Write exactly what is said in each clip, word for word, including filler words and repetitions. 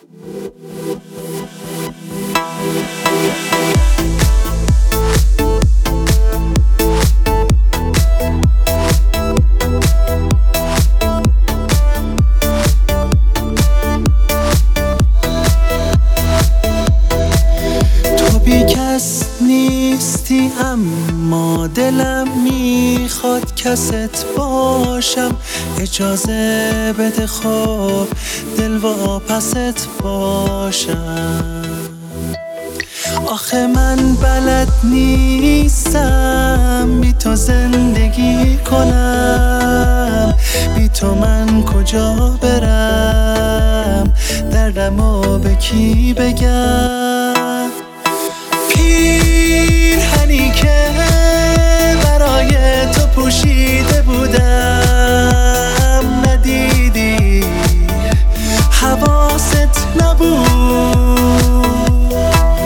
کس نیستی اما دلم میخواد کست باشم. اجازه بده خب دل واپست باشم. آخه من بلد نیستم بی تو زندگی کنم. بی تو من کجا برم؟ دردمو به کی بگم؟ پیرهنی که برای تو پوشیده بودم ندیدی، حواست نبود.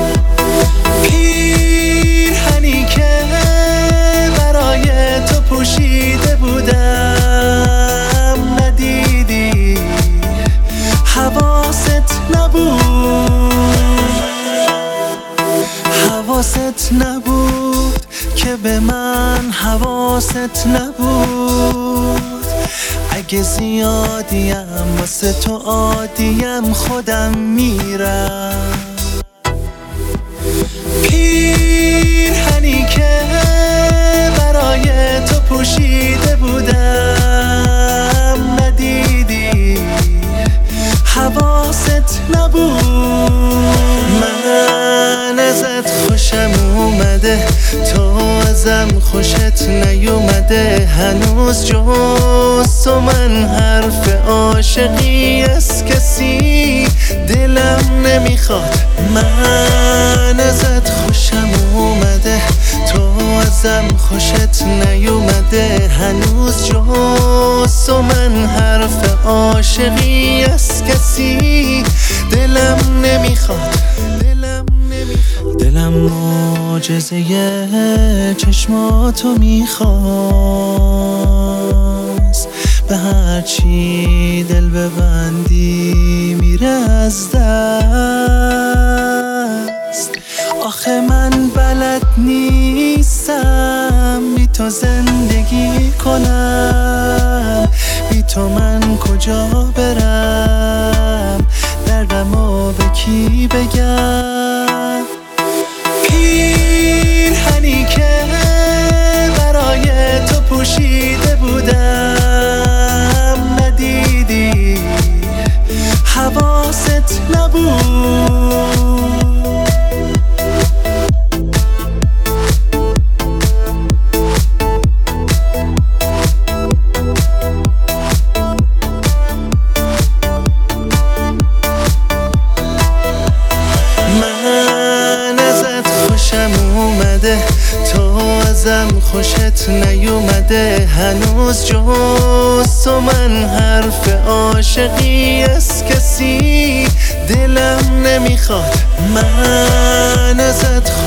پیرهنی که برای تو پوشیده بودم ندیدی، حواست نبود. حواست نبود که به من حواست نبود. اگه زیادیم واسه تو عادیم خودم میرم. پیرهنی که برای تو پوشیده بودم ندیدی، حواست نبود. من ازت خوشم اومده، تو ازم خوشت نیومده. هنوز جز تو من حرف عاشقی از کسی دلم نمیخواد. من ازت خوشم اومده، تو ازم خوشت نیومده. هنوز جز تو من حرف عاشقی از کسی دلم نمیخواد. دلم معجزه چشماتو میخواست. به هرچی دل ببندی میره از دست. آخه من بلد نیستم بی تو زندگی کنم. بی تو من کجا برم؟ دردمو به کی بگم؟ پیرهنی که برای تو پوشیده بودم ندیدی، حواست نبود. تو ازم خوشت نیومده. هنوز جز تو من حرف عاشقی از کسی دلم نمیخواد. من ازت